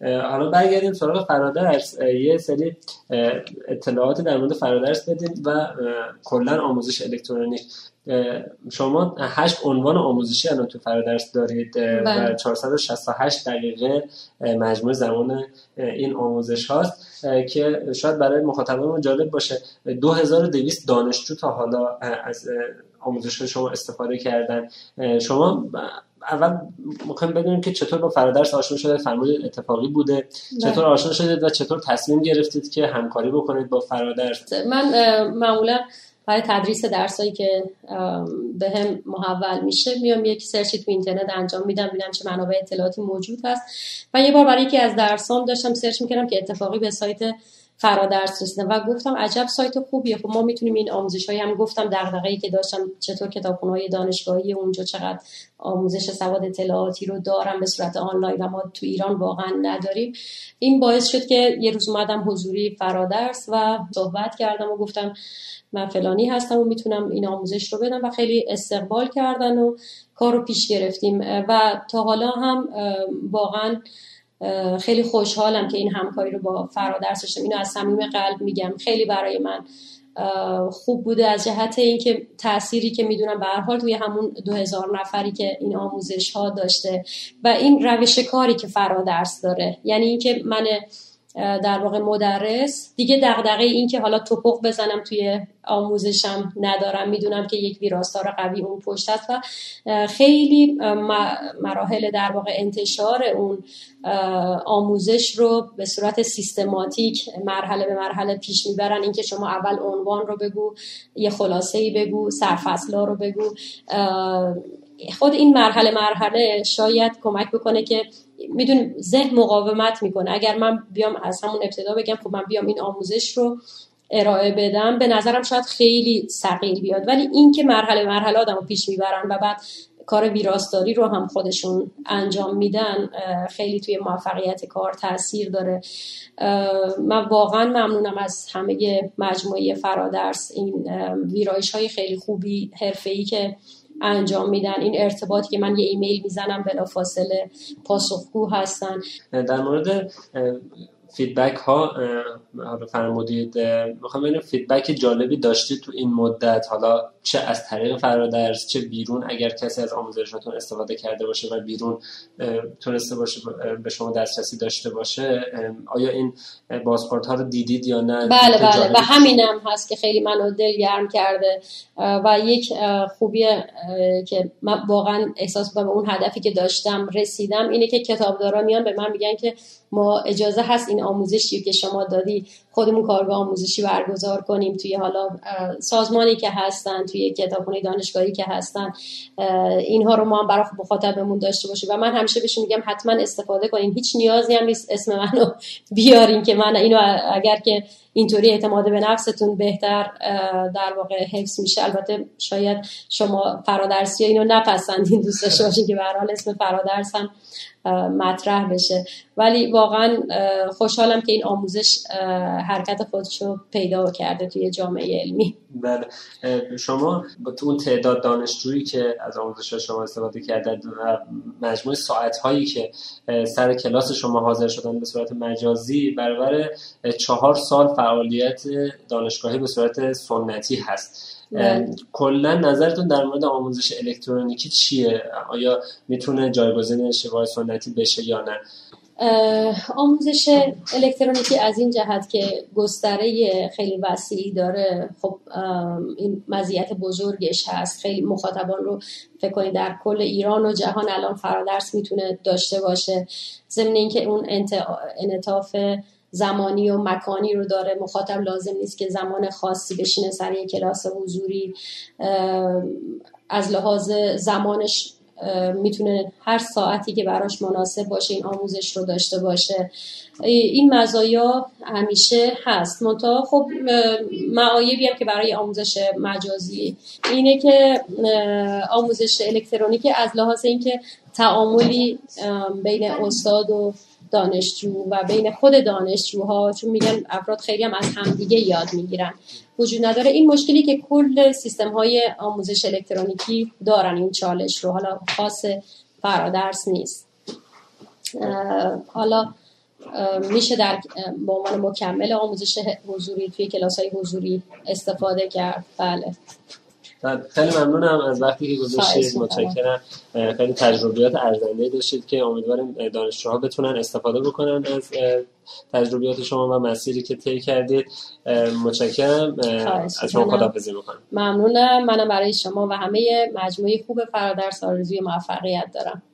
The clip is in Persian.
حالا برگردیم سراغ فرادرس، یه سری اطلاعات در مورد فرادرس بدین و کلا آموزش الکترونیک. شما 8 عنوان آموزشی الان تو فرادرس دارید و 468 دقیقه مجموع زمان این آموزش هاست که شاید برای مخاطبان جالب باشه. 2200 دانشجو تا حالا از آموزش شما استفاده کردن. شما اول میخوایم بدونیم که چطور با فرادرس آشنا شدید، فرمودید اتفاقی بوده، چطور آشنا شدید و چطور تصمیم گرفتید که همکاری بکنید با فرادرس؟ من معمولا برای تدریس درسایی که به هم محول میشه میام یک سرچی تو اینترنت انجام میدم، ببینم چه منابع اطلاعاتی موجود هست و یه بار برای یکی از درسام داشتم سرچ میکردم که اتفاقی به سایت فرادرس رسیدم و گفتم عجب سایت خوبیه، خب ما میتونیم این آموزش‌های هم گفتم دغدغه‌ای که داشتم چطور کتابخونه‌های دانشگاهی اونجا چقدر آموزش سواد اطلاعاتی رو دارم به صورت آنلاین و ما تو ایران واقعا نداریم. این باعث شد که یه روز اومدم حضوری فرادرس و صحبت کردم و گفتم من فلانی هستم و میتونم این آموزش رو بدم و خیلی استقبال کردن و کار رو پیش گرفتیم و تا حالا هم واقعا خیلی خوشحالم که این همکاری رو با فرادرس داشتم. اینو از صمیم قلب میگم، خیلی برای من خوب بوده از جهت اینکه تأثیری که میدونم به هر حال توی همون 2000 نفری که این آموزش ها داشته و این روش کاری که فرادرس داره، یعنی اینکه من در واقع مدرس دیگه دغدغه این که حالا توپق بزنم توی آموزشم ندارم، میدونم که یک ویراستار قوی اون پشت است و خیلی مراحل در واقع انتشار اون آموزش رو به صورت سیستماتیک مرحله به مرحله پیش میبرن. اینکه شما اول عنوان رو بگو، یه خلاصه‌ای بگو، سرفصل‌ها رو بگو، خود این مرحله شاید کمک بکنه که میدونیم ذهن مقاومت میکنه. اگر من بیام از همون ابتدا بگم خب من بیام این آموزش رو ارائه بدم، به نظرم شاید خیلی ثقیل بیاد، ولی این که مرحله آدمو پیش میبرن و بعد کار ویراستاری رو هم خودشون انجام میدن خیلی توی موفقیت کار تاثیر داره. من واقعا ممنونم از همه مجموعه فرادرس، این ویرایش‌های خیلی خوبی حرفه‌ای که انجام میدن، این ارتباطی که من یه ایمیل میزنم بلافاصله پاسخگو هستن. در مورد فیدبک ها حالا فرمودید، میخوام ببینم فیدبک جالبی داشتید تو این مدت، حالا چه از طریق فرادرس چه بیرون، اگر کسی از آموزشاتون استفاده کرده باشه و بیرون تونسته باشه به شما دسترسی داشته باشه، آیا این بازخورد ها رو دیدید یا نه؟ بله و همینم هست که خیلی منو دلگرم کرده و یک خوبیه که من واقعا احساس به اون هدفی که داشتم رسیدم اینه که کتابدارا میان به من میگن که ما اجازه هست این آموزشی که شما دادی خودمون کارگاه آموزشی برگزار کنیم توی حالا سازمانی که هستن، توی کتابخونه دانشگاهی که هستن، اینها رو ما هم برای مخاطبمون داشته باشیم و من همیشه بهشون میگم حتما استفاده کنین، هیچ نیازی هم نیست اسم منو بیارین که من اینو اگر که اینطوری اعتماد به نفستون بهتر در واقع حفظ میشه. البته شاید شما فرادرسی اینو نپسندین، دوست داشته باشین که به هر حال اسم فرادرس هم مطرح بشه، ولی واقعا خوشحالم که این آموزش حرکت خودشو پیدا کرده توی جامعه علمی. بله، شما با اون تعداد دانشجویی که از آموزش شما استفاده کردن و مجموع ساعت‌هایی که سر کلاس شما حاضر شدن به صورت مجازی برابر 4 سال فعالیت دانشگاهی به صورت سنتی هست، کلا نظرتون در مورد آموزش الکترونیکی چیه؟ آیا میتونه جایگزین شیوه سنتی بشه یا نه؟ آموزش الکترونیکی از این جهت که گستره خیلی وسیعی داره، خب این مزیت بزرگش هست. خیلی مخاطبان رو فکر کنید در کل ایران و جهان الان فرادرس میتونه داشته باشه، ضمن اینکه اون انعطاف زمانی و مکانی رو داره. مخاطب لازم نیست که زمان خاصی بشینه سر یک کلاس حضوری، از لحاظ زمانش میتونه هر ساعتی که براش مناسب باشه این آموزش رو داشته باشه. این مزایا همیشه هست. منتها خب معایبی هم که برای آموزش مجازی اینه که آموزش الکترونیکی از لحاظ اینکه تعاملی بین استاد و دانشجو و بین خود دانشجوها، چون میگن افراد خیلی هم از همدیگه یاد میگیرن، وجود نداره. این مشکلی که کل سیستم های آموزش الکترونیکی دارن، این چالش رو، حالا خاص فرادرس نیست. حالا میشه به عنوان مکمل آموزش حضوری توی کلاس‌های حضوری استفاده کرد. بله. خیلی ممنونم از وقتی که گذاشتید. متشکرم. خیلی تجربیات ارزنده‌ای داشتید که امیدواریم دانشجوها بتونن استفاده بکنن از تجربیات شما و مسیری که طی کردید. متشکرم. از شما خداحافظی می‌کنم. ممنونم. منم برای شما و همه مجموعه خوب فرادرس آرزوی موفقیت دارم.